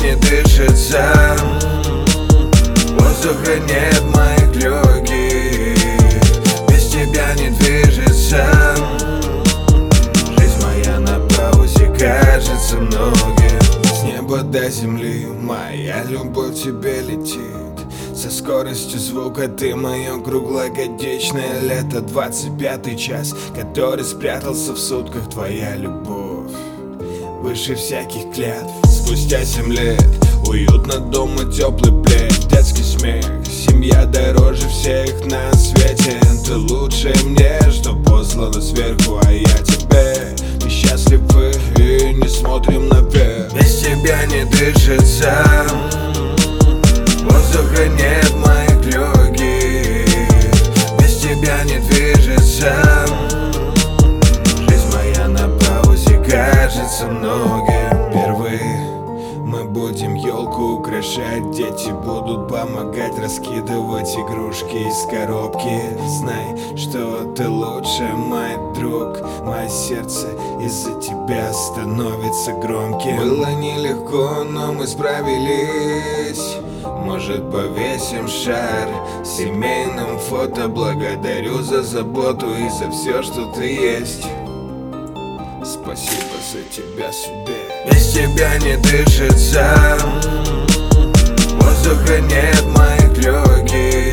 не дышится, воздуха нет в моих легких, без тебя не движется. Жизнь моя на паузе кажется многим. С неба до земли моя любовь тебе летит, со скоростью звука ты мое круглогодичное лето. 25-й час, который спрятался в сутках, твоя любовь выше всяких клятв. Спустя 7 лет уютно дома, теплый плед, детский смех, семья дороже всех на свете. Ты лучше мне, что послано сверху, а я тебе. Мы счастливы и не смотрим наверх. Без тебя не дышится, воздуха нет в моих легких, без тебя не движется. Жизнь моя на паузе кажется многим. Впервые мы будем елку украшать, дети будут помогать раскидывать игрушки из коробки. Знай, что ты лучше, мой друг, мое сердце из-за тебя становится громким. Было нелегко, но мы справились. Может, повесим шар с семейным фото. Благодарю за заботу и за все, что ты есть. Спасибо за тебя, судьбе. Без тебя не дышится, воздуха нет в моих легких,